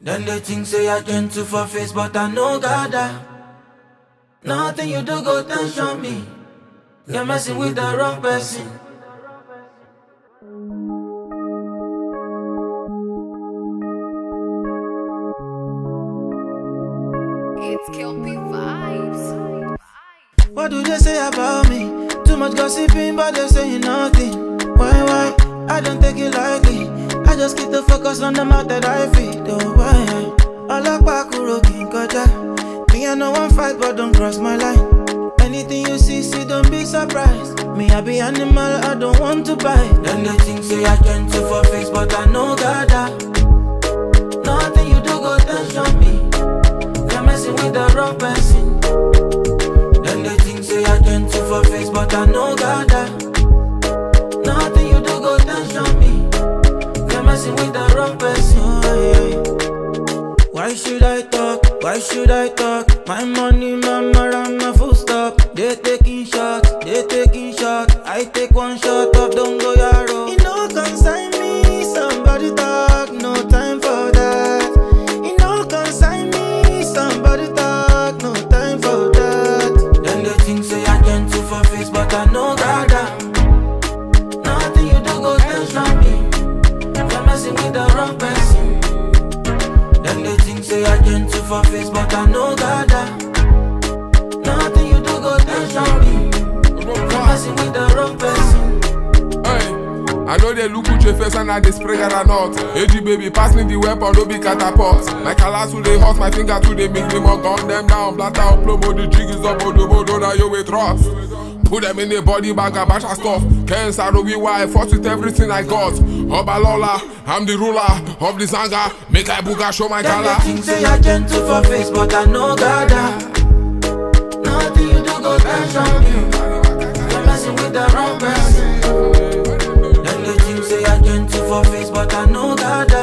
Then they think say I gentle for face, but I know Gada. Nothing you do go tension me. You're messing with the wrong person. It's Kelpie Vibes. What do they say about me? Too much gossiping, but they saying nothing. Why? I don't take it lightly. I just keep the focus on the mouth that I feed. Oh, why? All up Bakuro King Koja. Me, I know one fight, but don't cross my line. Anything you see, don't be surprised. Me, I be animal, I don't want to bite. Then they think say I gentle for face, but I know Gada. Nothing you do go tension me. You're messing with the wrong person. Then they think say I gentle for face, but I know Gada. Nothing you do go tension me. You're messing with the wrong person. Why should I talk? Why should I talk? My money, mama, I'm a full stop. They taking shots. I take one shot of don't go yaro. You know consign me, somebody talk. No time for that. You know consign me, somebody talk. No time for that. Then they think say I gentle for face, but I know Gada. Nothing you do go tension me. You're messing with the wrong person. Then they think say I gentle for face, but I know Gada. Nothing you do go tension me. You're messing with the wrong person. I know they look at your face and I they spray or not. AG baby, pass me the weapon, no be catapult. My colors to they hot, my finger to they make them all gun them down. Blatter out, promo, the jig is up, bodo, now you with trust. Put them in the body bag, a batch of stuff. Can't be why I fought with everything I got. Obalola, I'm the ruler of the Zanga. Make I booga show my color. Then they think say I gentle for face, but I know Gada. Nothing you do go tension me. You're messing with the wrong person. Then they think say I gentle for face, but I know Gada.